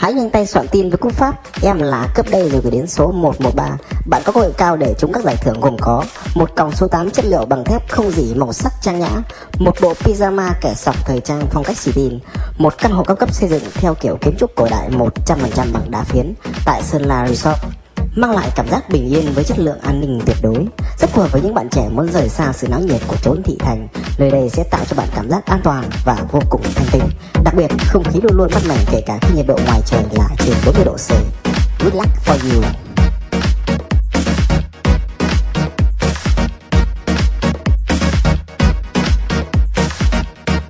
Hãy nhanh tay soạn tin với cú pháp em là cấp đây rồi gửi đến số 113. Bạn có cơ hội cao để trúng các giải thưởng gồm có một còng số 8 chất liệu bằng thép không rỉ màu sắc trang nhã, một bộ pyjama kẻ sọc thời trang phong cách xì tin, một căn hộ cao cấp xây dựng theo kiểu kiến trúc cổ đại 100% bằng đá phiến tại Sơn La Resort, mang lại cảm giác bình yên với chất lượng an ninh tuyệt đối, rất phù hợp với những bạn trẻ muốn rời xa sự náo nhiệt của chốn thị thành. Nơi đây sẽ tạo cho bạn cảm giác an toàn và vô cùng thanh tịnh. Đặc biệt, không khí luôn luôn mát mẻ kể cả khi nhiệt độ ngoài trời là trên 40 độ C. Good luck for you.